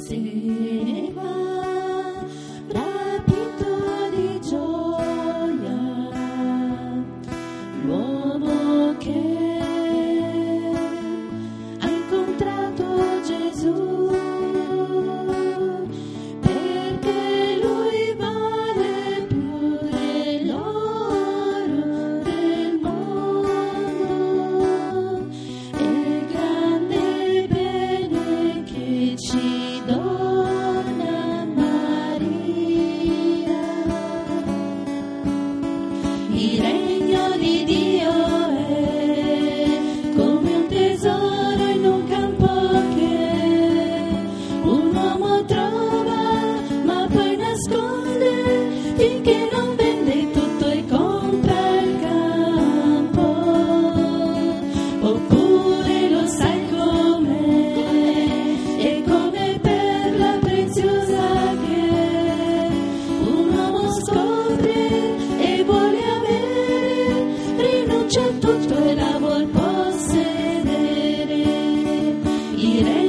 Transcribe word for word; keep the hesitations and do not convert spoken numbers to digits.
se ne va, rapito di gioia, l'uomo che ha incontrato Gesù, perché lui vale più dell'oro del mondo, e grande bene che ci dona Maria. Il regno di Dio è come un tesoro in un campo che un uomo trova ma poi nasconde finché non vende tutto e compra il campo. Oppure lo sai com'è, è come perla preziosa che un uomo scopre e vuole avere, rinuncia a tutto e la vuol possedere. Il